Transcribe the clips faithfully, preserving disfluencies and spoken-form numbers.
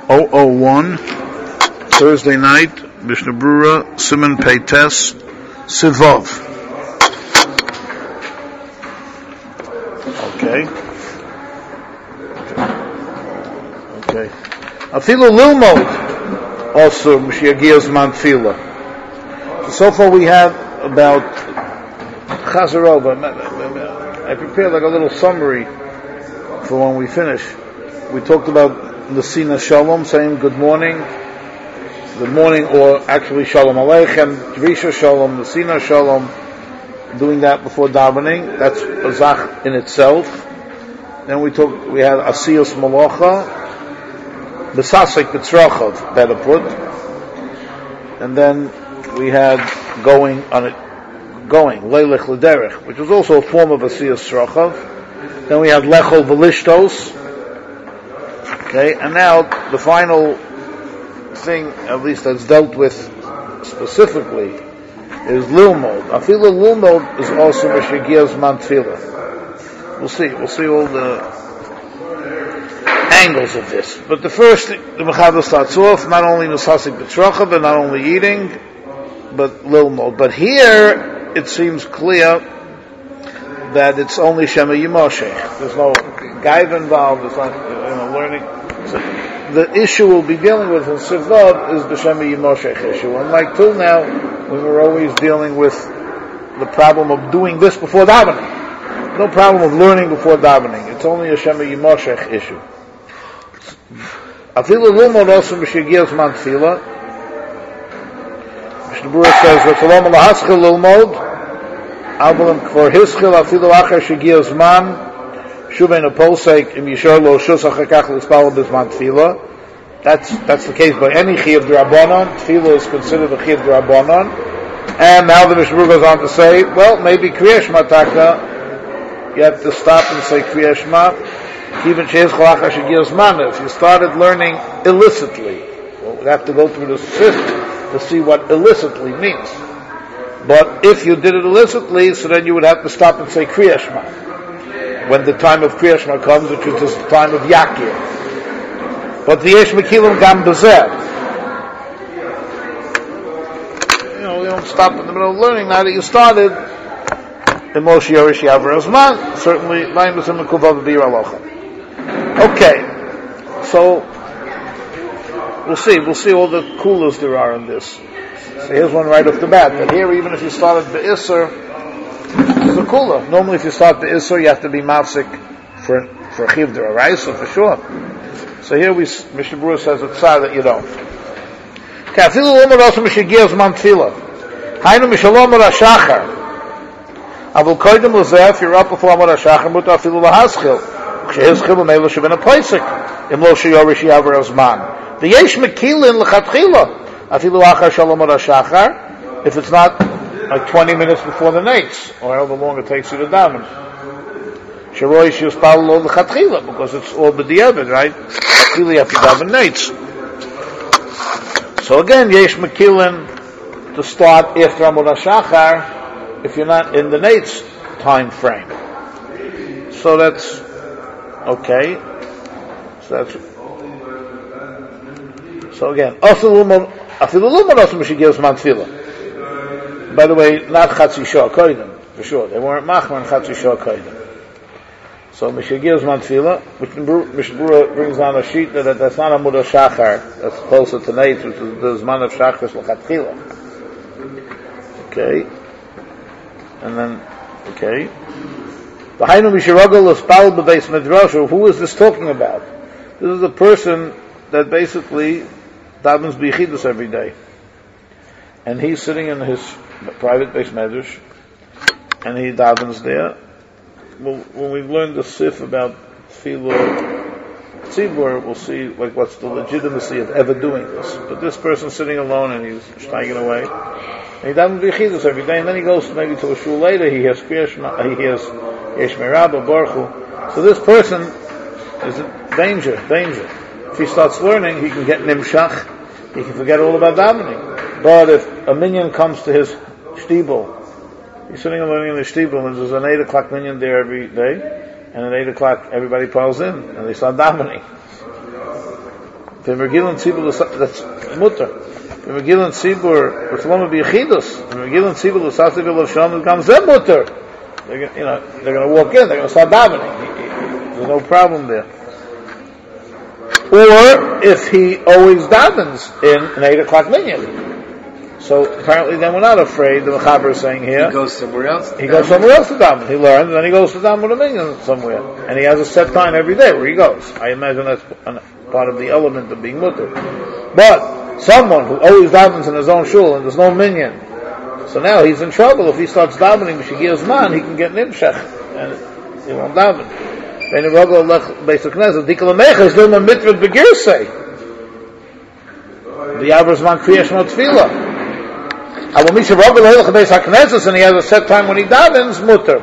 oh oh one, Thursday night, Mishnah Brura, Simon Peites, Sivov. Okay. Okay. Afilu Lilmod, also Mishyagias Mantfila. So far we have about Chazarova. I prepared like a little summary for when we finish. We talked about Nesina Shalom, saying good morning, good morning, or actually Shalom Aleichem, Drisha Shalom, Nesina Shalom, doing that before davening. That's a zach in itself. Then we talked, we had Asiyos Malacha, Besasek B'tzrachov, better put. And then we had going on it, going, Leilech L'derech, which was also a form of Asiyos Tzrachov. Then we had Lechol V'lishtos. Okay, and now the final thing, at least that's dealt with specifically, is Lilmod. Afila Lilmod is also Meshigias Mantfila. We'll see. We'll see all the angles of this. But the first thing, the Mechaber starts off, not only Nusasik B'tzracha, but not only eating, but Lilmod. But here, it seems clear that it's only Shema Yimoshech. There's no guide involved, there's not, you know, learning. So the issue we'll be dealing with in Sivod is the Shema Yimoshech issue. Unlike till now, we were always dealing with the problem of doing this before davening. No problem of learning before davening. It's only a Shema Yimoshech issue. Afilu Lilmod also Mishigias Mantfila. Mishnah Brura says, V'tolom lahaschil Lilmod, for his chil afilu achar Shigias Man, Shuvein a posek im yishor lo shus achakach l'spal b'zman tefila. That's that's the case by any chiyuv d'Rabbanan. Tefila is considered a chiyuv d'Rabbanan. And now the Mishnah goes on to say, well, maybe Kriya Shema takna, you have to stop and say Kriya Shema. Even sheis chol achar shegias man. If you started learning illicitly, well, we have to go through the system to see what illicitly means. But if you did it illicitly, so then you would have to stop and say Kriya Shema when the time of Kriya Shema comes, which is the time of Yakir. But the Yesh Mekilim Gam Bezer. You know, you don't stop in the middle of learning. Now that you started, in Moshe Yorish Yavar Azman, certainly, Laim B'Sim Mekuvav B'Yir Alocha. Okay, so, we'll see, we'll see all the coolers there are in this. So here's one right off the bat. But here, even if you started Be'Isser, it's a kula. Normally, if you start the Isser, you have to be mafsik for for chiv d'oraisa for sure. So here we, Mishnah Brura says it's sad that you don't. Kafilu Umar also Mishigias Mantfila. Hainu Mishalom Ora Shachar. Avul Koydem Lezef. You're up before Amar Shachar. Muta Afilu Lahaschil. Shehiz Chil Meilu Shevin Apoisik. Imlo Sheyorish Yavar Azman. The Yesh Mekilin Lechatchila. Afilu Achar Shalom Ora Shachar. If it's not like twenty minutes before the nates, or however long it takes you to daven. Sharoi shiuspal lo l'chatchila, because it's all b'diavad, right? Chatchila you have to daven nates. So again, yesh mekilin to start after Amud HaShachar if you're not in the nates time frame. So that's okay. So that's so again. Afilu lumad also mishigias mantfila. By the way, not Chatzi Shah Koydem, for sure. They weren't Machman Chatzi Shah Koydem. So Mishigias Mantfila, which Mishnah Brura brings on a sheet that that's not a Mudah Shachar, that's closer to Nate, which is the Zman of Shachar L'Chatchila. Okay. And then, okay. V'hainu Mishiragol L'Spal B'Beis Midrash. Who is this talking about? This is a person that basically davens b'yichidus every day. And he's sitting in his private base medrash, and he davens there. Well, when we learn the sif about tefillah tzibur, we'll see like what's the legitimacy of ever doing this. But this person's sitting alone and he's steiging away, and he davens b'yichidus every day. And then he goes maybe to a shul later. He hears Kriyashma, he hears Yesh Me'Rabba Baruch Hu. So this person is in danger, danger. If he starts learning, he can get nimshach. He can forget all about davening. But if a minion comes to his shtibel, he's sitting and learning in the shtibel, and there's an eight o'clock minion there every day, and at eight o'clock everybody piles in, and they start davening. V'mergilan tzibur, that's mutter. V'mergilan tzibur, v'tzloma b'yechidus. V'mergilan tzibur, l'sasik v'lovsham, comes them mutter. They're gonna, you know, they're going to walk in, they're going to start davening. There's no problem there. Or if he always davens in an eight o'clock minyan. So apparently then we're not afraid, the Mechaber is saying here. He goes somewhere else. He goes somewhere else to daven. He learns, and then he goes to daven with a minyan somewhere. And he has a set time every day where he goes. I imagine that's part of the element of being mutter. But someone who always davens in his own shul and there's no minyan, so now he's in trouble. If he starts davening b'shigiyas man, he can get an imshech, and he won't daven. Then the Rogel lech basic knesset dikol mecha is lema mitvet begirsei. The Avos man kriyash not tefillah. And when Misha Rogel lech basic knesset and he has a set time when he davens, mutter.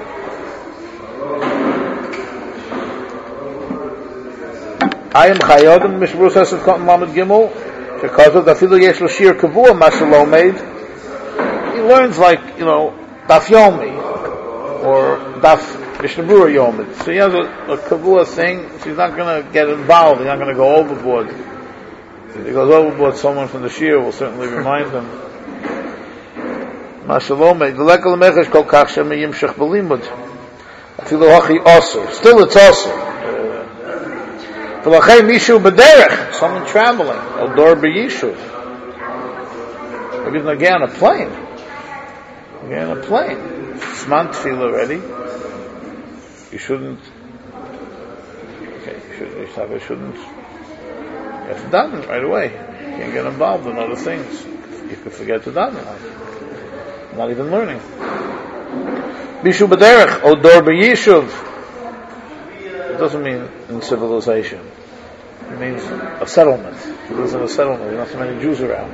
I am chayodim mishbrus hesed kotten lamed gimel because of the filu yesh lo shir kavua mashalom made. He learns like, you know, Daf Yomi or Daf Mishnah Berurah Yomi. So he has a, a kavua thing, so he's not going to get involved, he's not going to go overboard. If he goes overboard, someone from the shir will certainly remind him. Mashalom, the lekal mechesh kol kach shem yimshach b'limud. Afilu hachi osir. Still it's osir. V'lachei mishu b'derech. Someone traveling. El dor b'yishuv. Maybe again on a plane. Again on a plane. Sman tefillah already. You shouldn't. Okay, you should. You should, you shouldn't. You have to daven right away. You can't get involved in other things. You could forget to daven. Not even learning. Mishu b'derech or dor b'yishuv. It doesn't mean in civilization. It means a settlement. He lives in a settlement. There's not so many Jews around.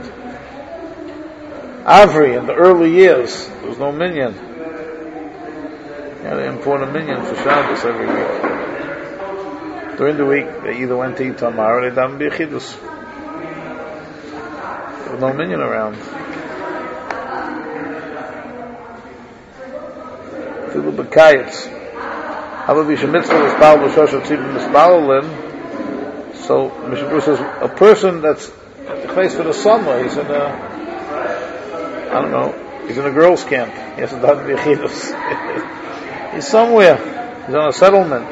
Avri, in the early years, there was no minyan. Yeah, they import a minyan for Shabbos every week. During the week, they either went to eat tamar or they davened b'yechidus. There was no minyan around. People b'kayitz. So Mishnah Berurah says a person that's at the place for the summer, he's in a, I don't know, he's in a girls' camp. He has to daven b'yechidus. He's somewhere. He's on a settlement.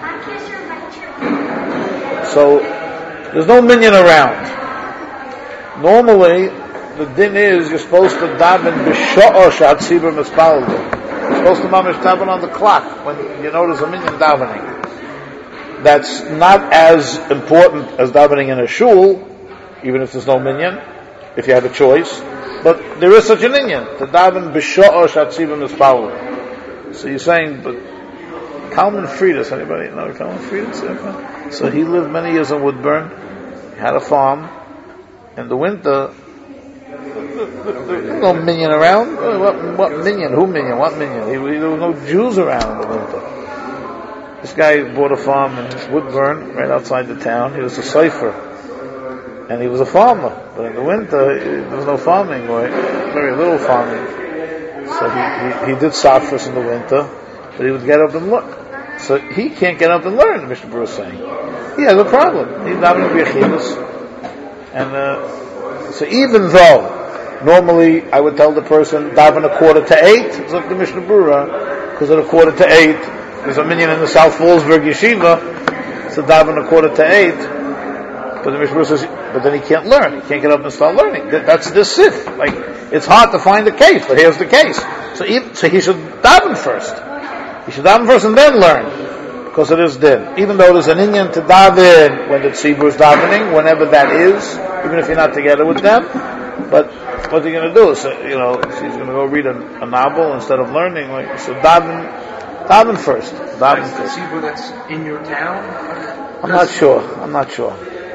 So there's no minyan around. Normally, the din is you're supposed to daven b'sha'ah she'atzibur mispalel. You're supposed to mamish daven on the clock when you know there's a minyan davening. That's not as important as davening in a shul, even if there's no minyan, if you have a choice. But there is such a minyan to daven b'sha'ah she'atzibur mispalel. So you're saying, but Kalman Friedis, anybody know Kalman Friedis? So he lived many years in Woodburn. He had a farm. In the winter, there's no minyan around. What, what minyan? Who minyan? What minyan? He, there were no Jews around in the winter. This guy bought a farm in Woodburn, right outside the town. He was a cipher, and he was a farmer. But in the winter, there was no farming, or very little farming. So he, he, he did safras in the winter, but he would get up and look. So he can't get up and learn, Mishnah Berurah is saying. He has a problem. He's not going to be a chiyuvus. And uh, so even though normally I would tell the person daven a quarter to eight, it's like the Mishnah Berurah, because at a quarter to eight there's a minyan in the South Fallsburg yeshiva, so daven a quarter to eight. But the Mishnah Berurah says, but then he can't learn. He can't get up and start learning. That, that's the sif. Like it's hard to find the case, but here's the case. So he, so he should daven first. He should daven first and then learn, because it is din. Even though there's an inyan to daven when the tzibur is davening, whenever that is, even if you're not together with them. But what are you going to do? So, you know, so he's going to go read a, a novel instead of learning. Like so, daven, daven first. Daven is first. the tzibur that's in your town? I'm not sure. I'm not sure.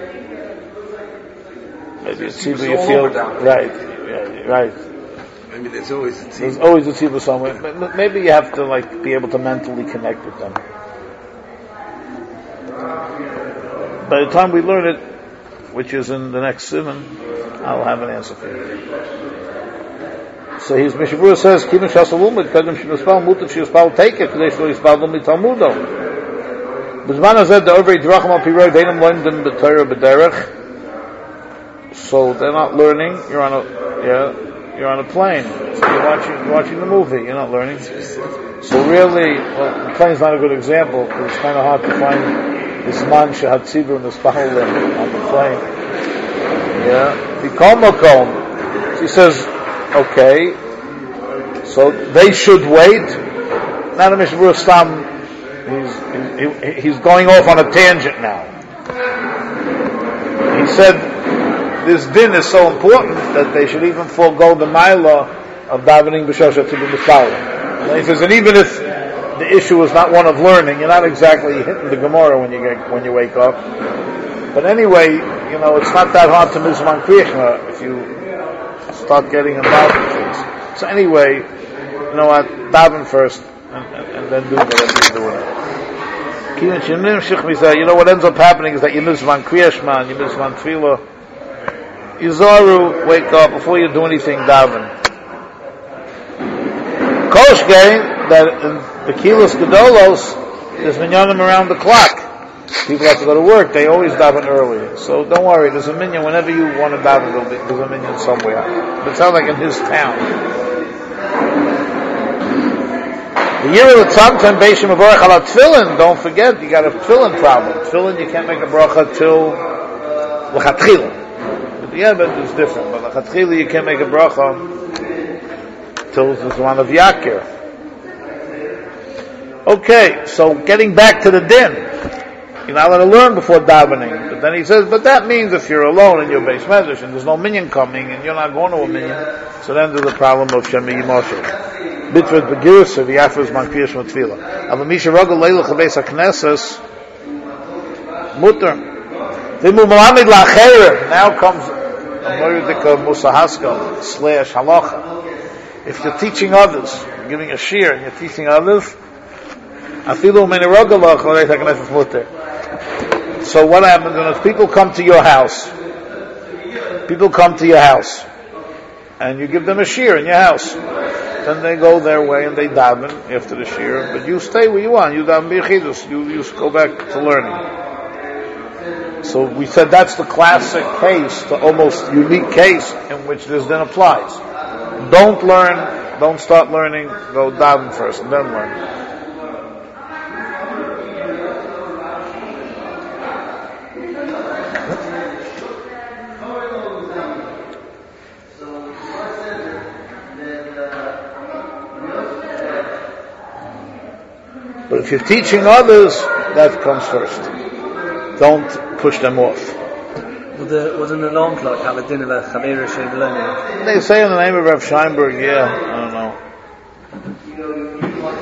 Maybe it's tzibur you feel right, right, right. I mean, there's always a tzibur. There's always a tzibur somewhere. But maybe you have to like be able to mentally connect with them. By the time we learn it, which is in the next siman, I'll have an answer for you. So his Mishnah Berurah says, "Kivin shasalumid kadem shemispal mutav shemispal take it today shlo yispal lo mitalmudo." B'zman hazeh the over dracham al piroi deinam loimdim b'torah b'derech. so they're not learning. You're on a yeah, you're on a plane. So you're watching you're watching the movie. You're not learning. So really, well, the plane's not a good example because it's kind of hard to find this man shehad tzibur and this bahal on the plane. Yeah, B'kol makom. She says, okay, so they should wait. Now the Mishnah Berurah Stam, he's he, he's going off on a tangent now. He said this din is so important that they should even forego the milah of davening b'shosha to be mifal. And he says, and even if the issue is not one of learning, you're not exactly hitting the Gemara when you get when you wake up. But anyway, you know, it's not that hard to mizman kriyashma if you start getting involved in things. So anyway, you know what? Daven first, and, and, and then do whatever you're doing. You know what ends up happening is that you mizman kriyashma and you mizman tefillah. Yizaru, wake up before you do anything. Daven. Koshke, that in the Kilos Gedolos, there's minyanim around the clock. People have to go to work. They always daven early. So don't worry. There's a minyan whenever you want to daven. There's a minyan somewhere. But it sounds like in his town. The year of the tzamtzam beishim avarach ala tefillin. Don't forget, you got a tefillin problem. Tefillin, you can't make a bracha till l'chatchila. Yeah, but it's different. But l'chatchila, you can't make a bracha till the one of Yakir. Okay, so getting back to the din. You're not allowed to learn before davening. But then he says, but that means if you're alone in your base medrash and there's no minyan coming and you're not going to a minyan, so then there's the problem of Shemi Yimoshe. Bitvet Begirsa, the Afros Mankriyash Matfila. Avamisha Rogel Leilach Beis HaKnesses, Mutter. Vimu Malamed La'acherim. Now comes a Moridika Musahaska slash Halacha. If you're teaching others, you're giving a shir and you're teaching others, Afilu Meni Rogel La'acherim HaKnesses Mutter. So what happens when people come to your house? People come to your house, and you give them a shir in your house. Then they go their way and they daven after the shir, but you stay where you are. You daven b'yechidus. You you go back to learning. So we said that's the classic case, the almost unique case in which this then applies. Don't learn, don't start learning. Go daven first and then learn. But if you're teaching others, that comes first. Don't push them off. Would, the, would an alarm clock have a din of a chavera shev learning? They say in the name of Rav Scheinberg, yeah, I don't know.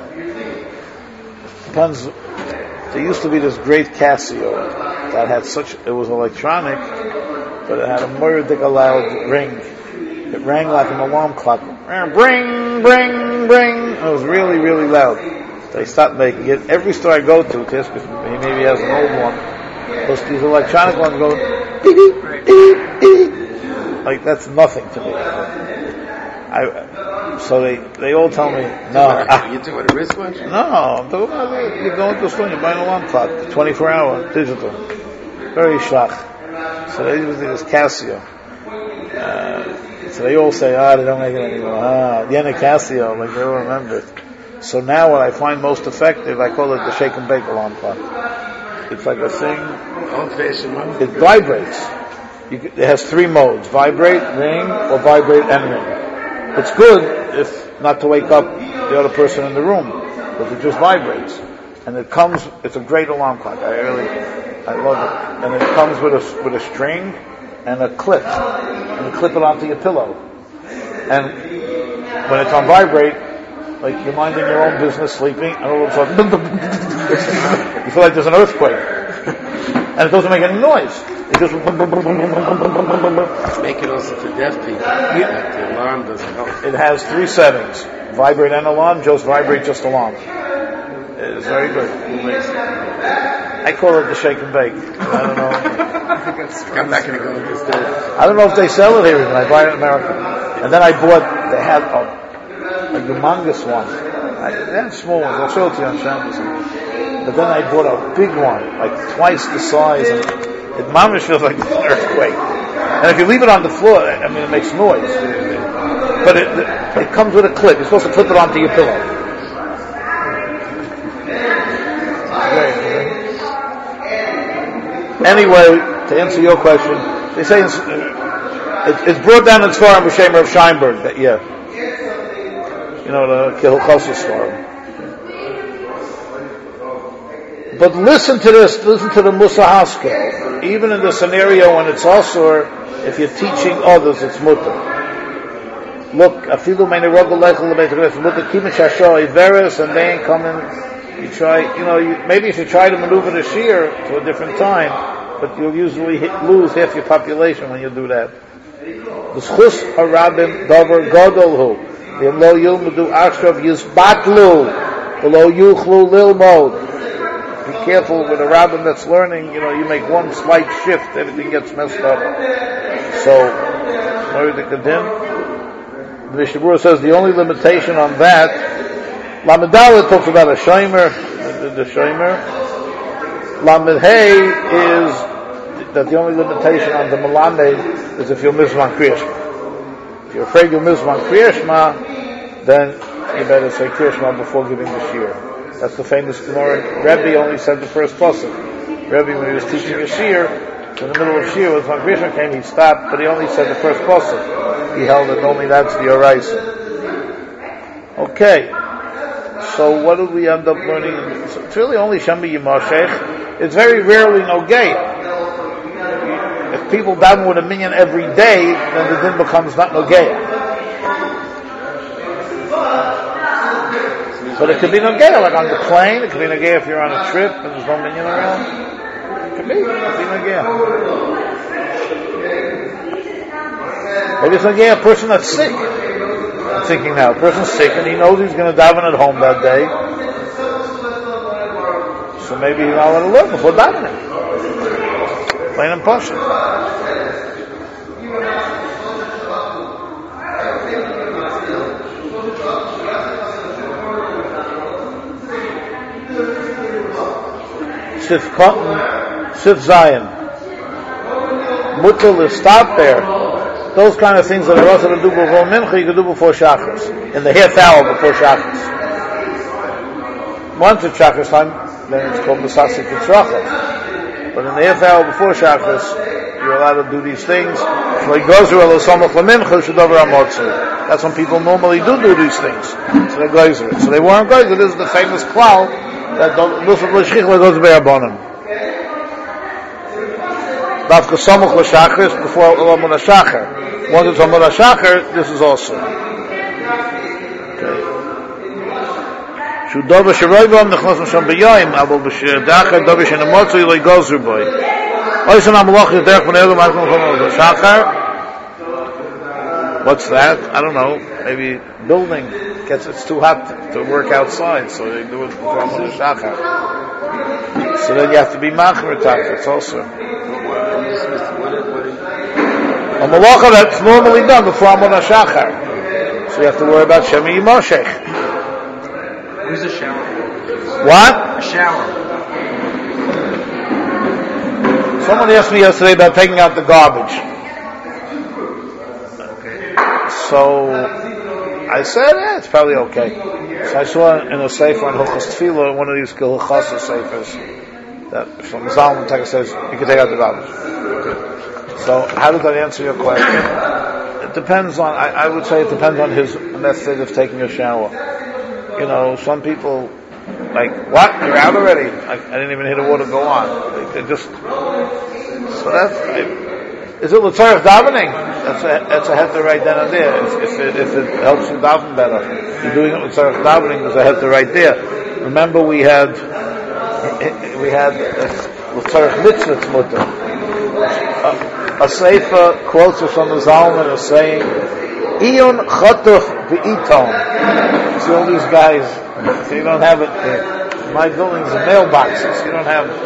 Depends. There used to be this great Casio that had such, it was electronic, but it had a murdic loud ring. It rang like an alarm clock. Bring, bring, bring. It was really, really loud. They stopped making it. Every store I go to, because he maybe has an old one, because these electronic ones go, beep, beep, beep. Like that's nothing to me. I, so they, they all tell me, no. You doing a wristwatch? No, I'm talking about you're going to a store, you're buying an alarm clock, twenty-four hour, digital. Very shach. So they use this Casio. Uh, so they all say, ah, they don't make it anymore. Ah, Yena Casio, like they all remember it. So now what I find most effective, I call it the shake and bake alarm clock. It's like a thing. Old-fashioned one. It vibrates. You, it has three modes: vibrate, ring, or vibrate and ring. It's good if not to wake up the other person in the room, but it just vibrates. And it comes. It's a great alarm clock. I really, I love it. And it comes with a with a string and a clip, and you clip it onto your pillow. And when it's on vibrate, like you're minding your own business, sleeping, and all of a sudden, you feel like there's an earthquake. And it doesn't make any noise. It just... Make it also for deaf people. Like the alarm doesn't help. It has three settings. Vibrate and alarm, just vibrate, just alarm. It's very good. I call it the shake and bake. I don't know. I'm not going to go with this day. I don't know if they sell it here even. I buy it in America. And then I bought, they had a a humongous one. I, they had small ones. I'll show it to you on Shabbos. But then I bought a big one, like twice the size, and it mamish feels like an earthquake. And if you leave it on the floor, I mean, it makes noise. But it, it comes with a clip. You're supposed to clip it onto your pillow. Anyway, to answer your question, they say it's, it's brought down in Sfarim B'Shem of Scheinberg. That, yeah. You know, the Kehilchos Sfarim. But listen to this, listen to the Musa Haskell. Even in the scenario when it's also, if you're teaching others, it's mutter. Look, afilu meine rogel lechel lebeit mutter kimin shasho iveres, and they ain't coming. You try, you know, you, maybe if you try to maneuver the shear to a different time, but you'll usually hit, lose half your population when you do that. The schus harabim davar gadol hu, v'im lo yilmudu achshav yizbatlu, v'lo yuchlu lilmod. Be careful with a rabbin that's learning, you know, you make one slight shift, everything gets messed up. So, the Mishnah Berurah says the only limitation on that, Lamed talks about a shomer, the, the shomer. Lamed Hey is that the only limitation on the Malamed is if you'll mizman Kriyashma. If you're afraid you'll mizman Kriyashma, then you better say Kriyashma before giving the shear. That's the famous Gemara. Rebbe only said the first pasuk. Rebbe, when he was teaching a shear, in the middle of shear, when Krishna came, he stopped, but he only said the first pasuk. He held that only that's the oraisa. Okay. So what did we end up learning? It's really only Shami Yimashech. It's very rarely Nogeya. If people daven with a minyan every day, then the din becomes not Nogeya. But it could be Nogeya, like on the plane. It could be Nogeya if you're on a trip and there's no minyan around. It could be. It could be Nogeya. Maybe it's Nogeya a person that's sick. I'm thinking now, a person's sick and he knows he's going to daven at home that day. So maybe he's not going to learn before davening. Plain and pasha. Sif Cotton, Sif Zion. Mutal is stop there. Those kind of things that are also to do before Mincha, you can do before Shachris. In the half hour before Shachris. Once it's Shachris time, then it's called Besasik Yitzrachas. But in the half hour before Shachris, you're allowed to do these things. That's when people normally do do these things. So they glazer it. So they weren't glazer. This is the famous klal that Nusaf L'Shchich goes to Be'abonim. Dafka Samuch L'Shachris before Amud HaShachar. Once it's Amud HaShachar, this is also. Shudova Sheroivam Nechnosam Sham B'Yoyim Abel B'Shedachar Dovi Shenemotzu Yiloi Gozer Boy. Oysan HaMalach Yederech B'Neilum Arkom Amud HaShachar. What's that? I don't know. Maybe building gets it's too hot to work outside, so they do it before Amud HaShachar. So then you have to be Machmer Tachar. It's also a malacha that's normally done before Amud HaShachar. So you have to worry about Shemi Yimoshech. Who's a shower? What? A shower. Someone asked me yesterday about taking out the garbage. So I said, yeah, it's probably okay. So I saw in a sefer on Hilchos Tefillah, one of these Hilchos seifers, that from Zalman Taka says you can take out the garbage. So how does that answer your question? It depends on, I, I would say it depends on his method of taking a shower. You know, some people, like, what? You're out already? I, I didn't even hear the water go on. They, they just, so that's, I, is it l'tzarech davening? That's a, that's a heter right then and there. If, if, it, if it helps you daven better. You're doing it l'tzarech davening, there's a heter right there. Remember we had, we had l'tzarech mitzvah mutter. A sefer quotes us from the Zalman as saying, Iyun chotuf v'iton. See all these guys, so you don't have it, uh, my building's a mailboxes, you don't have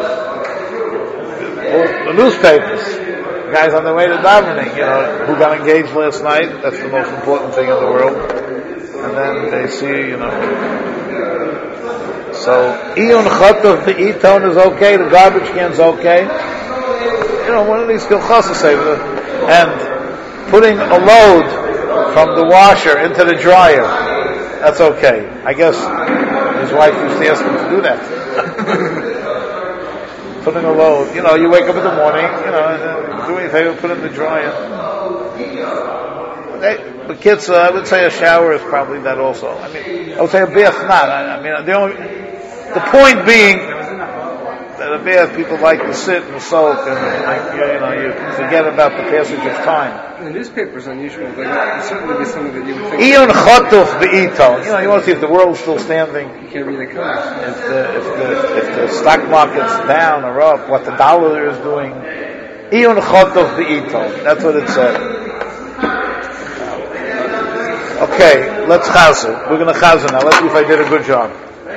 the newspapers. Guys on their way to davening, you know, who got engaged last night, that's the most important thing in the world. And then they see, you know. So, Iyun chotuf v'iton is okay, the garbage can's okay. you know, one of these kilchasas, and putting a load from the washer into the dryer, that's okay. I guess his wife used to ask him to do that. Putting a load, you know, you wake up in the morning, you know, do me a favor, put it in the dryer. They, the kids, uh, I would say a shower is probably that also. I mean, I would say a bath not. I, I mean, the only, the point being that a bath people like to sit and soak, and like, you, you know, you forget about the passage of time. The newspaper is unusual. Like, it certainly be something that you would think. Ion chotuf be'ito. You know, you want to see if the world's still standing. You can't read the comments. If the if the if the stock market's down or up, what the dollar is doing. Ion chotuf be'ito. That's what it said. Okay, let's chazir. We're going to chazir now. Let's see if I did a good job.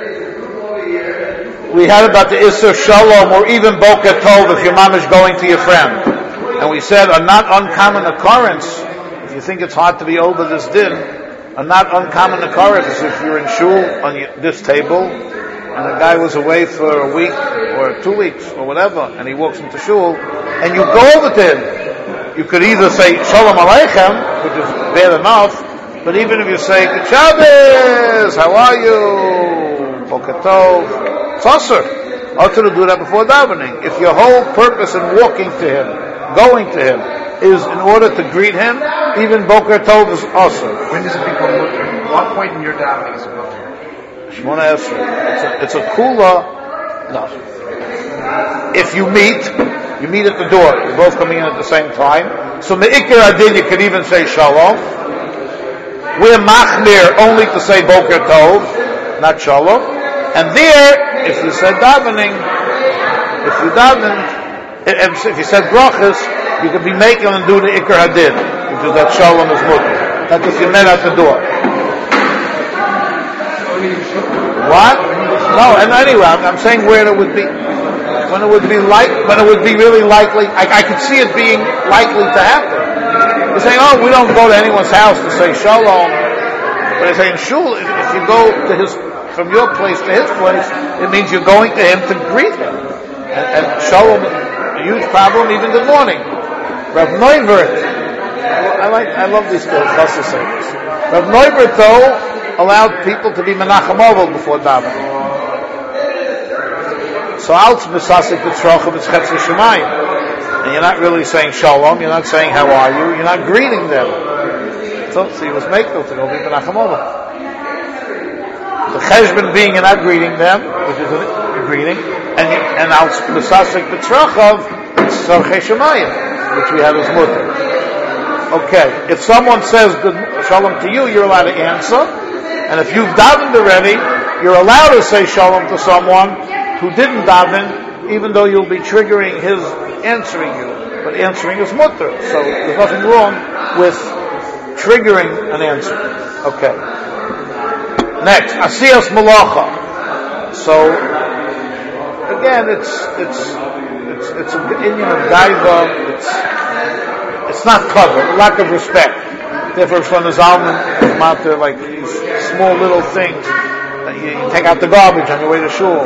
We had about the Isser Shalom or even Boker Tov if your mom is going to your friend. And we said a not uncommon occurrence, if you think it's hard to be over this din, a not uncommon occurrence is if you're in shul on this table and a guy was away for a week or two weeks or whatever and he walks into shul and you go over to him. You could either say Shalom Aleichem, which is bad enough, but even if you say, Good Shabbos, how are you? Boker Tov, it's usher. Also to do that before davening. If your whole purpose in walking to him, going to him, is in order to greet him, even Boker Tov is usher. When does it become mutter? What point in your davening is it mutter? Shmona Esrei. It's a, it's a kula. No. If you meet, you meet at the door. You're both coming in at the same time. So me'ikir adin, you can even say shalom. We're machmir only to say Boker Tov, not Shalom. And there, if you said davening, if you daven, if you said brachas, you could be making and do the Iker Hadid, which is that Shalom is mutter. That's if you met at the door. What? No, and anyway, I'm, I'm saying where it would be, when it would be like, when it would be really likely, I, I could see it being likely to happen. You're saying, oh, we don't go to anyone's house to say shalom. But I say in shul, if, if you go to his, from your place to his place, it means you're going to him to greet him. And, and shalom, a huge problem, even good morning. Rav Neuvert, I like, I love these chassid sayings. Rav Neuvert, though, allowed people to be menachem ovel before davening. So alts mesasik b'tzrochim it's chetzer shemayim. And you're not really saying shalom, you're not saying how are you, you're not greeting them. So, so you must make them to go be menachem ovel. The cheshbon being you're not greeting them, which is a greeting, and you, and alts mesasik b'tzrochim it's tzorchei shemayim, which we have as mutter. Okay, if someone says good shalom to you, you're allowed to answer. And if you've davened already, you're allowed to say shalom to someone who didn't daven, even though you'll be triggering his answering you. But answering is mutter, so there's nothing wrong with triggering an answer. Okay. Next, asiyas malacha. So again, it's it's it's it's an Indian of gaiva. It's it's not covered. A lack of respect. Therefore, from the Zalman, come out there like these small little things. That you, you take out the garbage on your way to shul.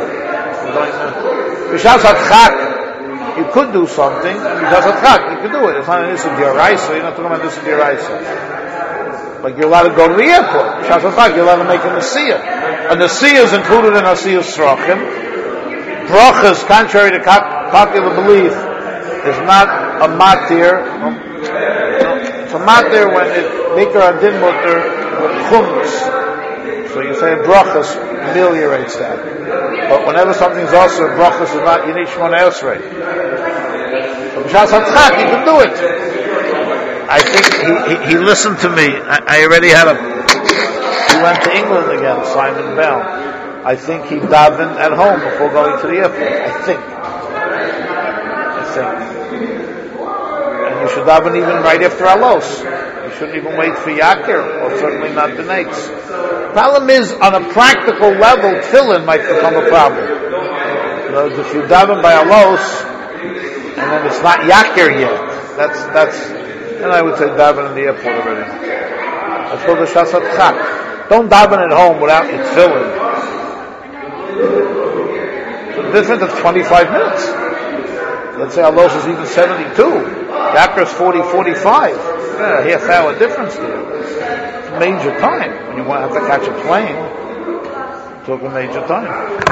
B'shas hatchak, you could do something. B'shas hatchak, you could do it. It's not an issue of D'oraisa. You're not talking about this of D'oraisa. Like you're allowed to go to the airport. B'shas hatchak, you're allowed to make a nesiyah. A nesiyah is included in asiyas srachim. Brachas, contrary to popular belief, is not a matir. It's a matir when it mikra adin mutter with chumras. So you say brachas ameliorates that. But whenever something's also brachas is not, you need Shmona Esrei. But b'shas hatzchak, you can do it. I think he, he, he listened to me. I, I already had a. He went to England again, Simon Bell. I think he davened at home before going to the airport. I think. I think. And you should daven even right after Alos. You shouldn't even wait for Yakir, or certainly not the next. Problem is, on a practical level, tefillin might become a problem. In other words, if you daven by Alos, and then it's not Yakir yet, that's, that's, and I would say daven in the airport already. That's called the Shasat Chak. Don't daven at home without your tefillin. It's different than twenty-five minutes. let's say Alosh is even seventy-two. Yaakov is forty, forty-five. Yeah, a half hour difference there. It's major time. When you want to have to catch a plane, talking major time.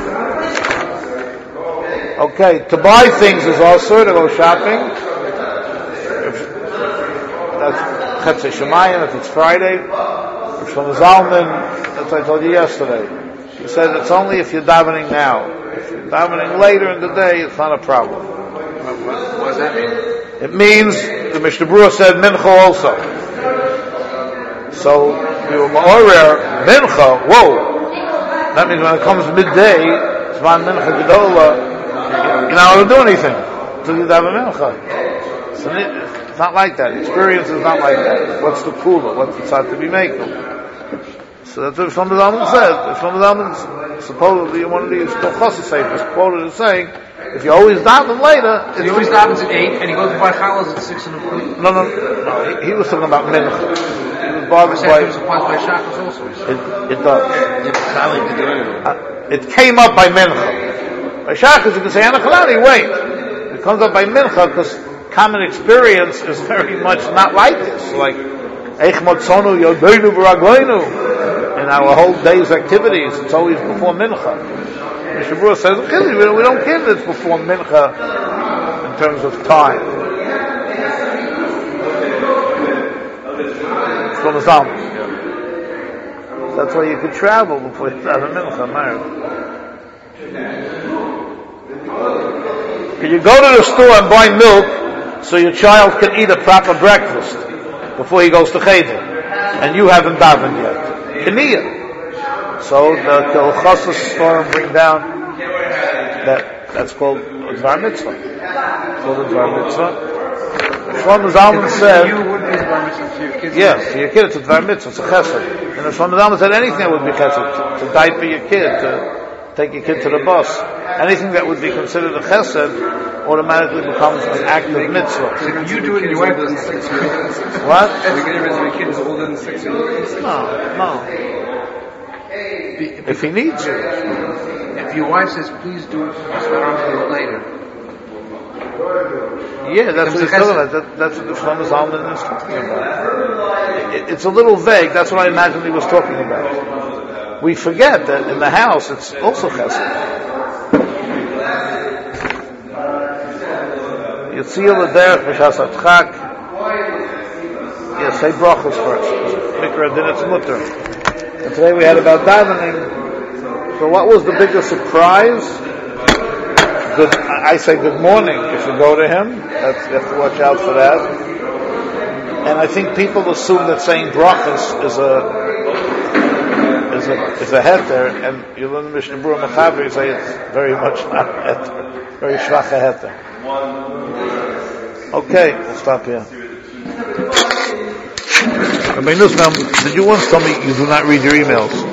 Okay, to buy things is also to go shopping. If that's Chetzei Shemayim, if it's Friday. If from Zalman, that's what I told you yesterday. He said it's only if you're davening now. If you're davening later in the day, it's not a problem. What, what, what does that mean? It means, the Mishnah Berurah said Mincha also. So, you Ma'orer, Mincha, whoa. That means when it comes midday, it's Zman Mincha Gedola, you're not going to do anything until you daven Mincha. So it's not like that. Experience is not like that. What's the kula? What's the tzad to be making? So that's what Shlomo Zalman said. Shlomo Zalman, supposedly one of these Kolchasa Seifers quoted as saying, if you always daven later, so he always davens at eight, and he goes to buy challahs at six in the morning. No, no, no. He, he was talking about mincha. He was bothered by. It applies by shachas also. It, it does. Uh, it came up by mincha. By shachas, you can say anachalani. Wait, it comes up by mincha because common experience is very much not like this. Like eich motzonu yodeinu v'ragleinu. In our whole day's activities, it's always before mincha. Mishnah Berurah says, we don't care that it's before mincha in terms of time. From the Zalman. That's why you could travel before you have a mincha, Meir. Can you go to the store and buy milk so your child can eat a proper breakfast before he goes to cheder, and you haven't davened yet? Keniyah. So the Kolchasa store bring down that that's called Dvar Mitzvah. It's called a Dvar Mitzvah. Shlomo Zalman said, you would be a Dvar Mitzvah for your kids. Yes, for your kid it's a Dvar Mitzvah, it's a chesed. And Shlomo Zalman said anything that would be chesed, to, to diaper your kid, to take your kid to the bus, anything that would be considered a chesed automatically becomes an act of mitzvah. So if you do it and your wife doesn't six What? If you get rid of your kid is older than six years. No, no. If he needs it. If your wife says, please do it, so I don't do it later. Yeah, that's what he's talking about. That, that's what the Shlomo Zalman is talking about. It, it's a little vague. That's what I imagined he was talking about. We forget that in the house it's also chesed. Yitzil L'derech B'shas Atchak. Yes, say brachos first. Mikra din it's mutter. And today we had about davening. So what was the biggest surprise? Good, I say good morning if you go to him. That's, you have to watch out for that. And I think people assume that saying brachos is a is a is a heter, and you learn the Mishnah Berurah Mechaber, you say it's very much not heter, very schwach heter. Okay, we'll stop here. Rabbi Nussbaum, did you once tell me you do not read your emails?